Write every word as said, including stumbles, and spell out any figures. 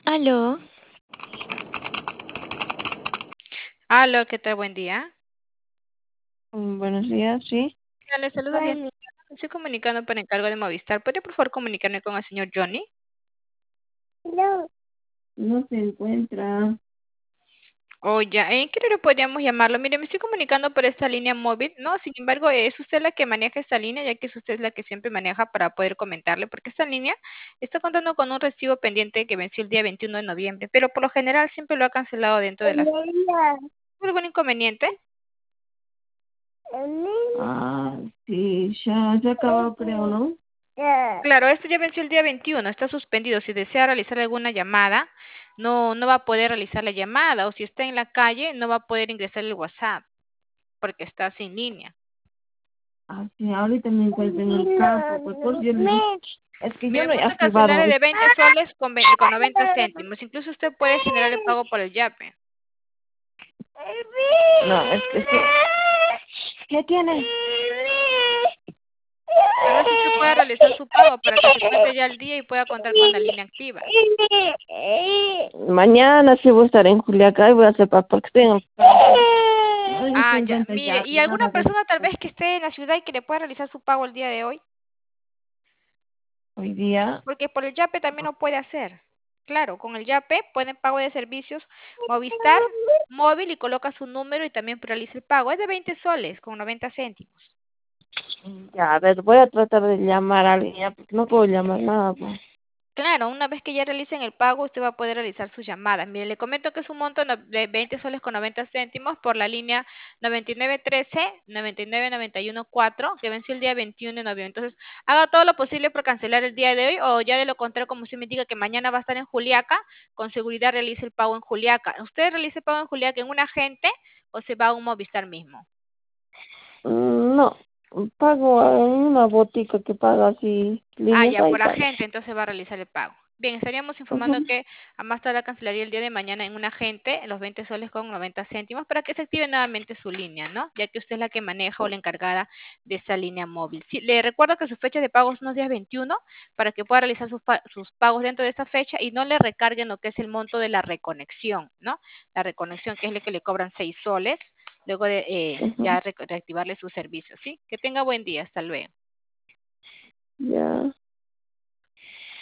Aló, Aló, ¿qué tal? Buen día. mm, buenos días, sí. Ya le saludo bien. Me estoy comunicando por encargo de Movistar. ¿Podría por favor comunicarme con el señor Johnny? No, no se encuentra. O ya, ¿en qué hora podríamos llamarlo? Mire, me estoy comunicando por esta línea móvil, ¿no? Sin embargo, es usted la que maneja esta línea, ya que es usted la que siempre maneja para poder comentarle, porque esta línea está contando con un recibo pendiente que venció el día veintiuno de noviembre, pero por lo general siempre lo ha cancelado dentro de las... ¿Algún inconveniente? Ah, sí, ya, ya acabó, creo, ¿no? Claro, esto ya venció el día veintiuno, está suspendido. Si desea realizar alguna llamada, no, no va a poder realizar la llamada, o si está en la calle, no va a poder ingresar el WhatsApp, porque está sin línea. Ah, sí, ahorita me encuentro en el campo, pues por si el- es que yo Mire, no he monto activado cancelario ahorita. de veinte soles con, veinte con noventa céntimos. Incluso usted puede generar el pago por el Yape. No, es que sí. ¿Qué tiene? Tal vez usted pueda realizar su pago para que se cuente ya el día y pueda contar con la línea activa. Mañana sí voy a estar en Juliaca y voy a hacer para porque estoy en el campo. No, yo Ah, estoy en ya, cuenta mire, ya, ¿y alguna nada de persona tal vez que esté en la ciudad y que le pueda realizar su pago el día de hoy? hoy día. Porque por el Yape también lo puede hacer. Claro, con el Yape pueden pago de servicios Movistar móvil y coloca su número y también realiza el pago. Es de veinte soles con noventa céntimos. Ya, a ver, voy a tratar de llamar a alguien ya, porque no puedo llamar nada, pues. Claro, una vez que ya realicen el pago, usted va a poder realizar sus llamadas. Mire, le comento que es un monto no- de veinte soles con noventa céntimos por la línea noventa y nueve trece, noventa y nueve noventa y uno cuatro, que venció el día veintiuno de noviembre. Entonces, haga todo lo posible por cancelar el día de hoy, o ya de lo contrario, como usted me diga que mañana va a estar en Juliaca, con seguridad realice el pago en Juliaca. ¿Usted realiza el pago en Juliaca en un agente o se va a un Movistar mismo? Mm, no, pago en una botica que paga así Ah, líneas ya, ahí por pago. agente, entonces va a realizar el pago. Bien, estaríamos informando Ujú. que a más tardar cancelaría el día de mañana en un agente los veinte soles con noventa céntimos para que se active nuevamente su línea, ¿no? Ya que usted es la que maneja o la encargada de esa línea móvil. Sí, le recuerdo que su fecha de pago son los días veintiuno para que pueda realizar sus, pa- sus pagos dentro de esta fecha y no le recarguen lo que es el monto de la reconexión, ¿no? La reconexión, que es lo que le cobran seis soles, luego de eh, Ujú. ya re- reactivarle su servicio, ¿sí? Que tenga buen día, hasta luego. Ya.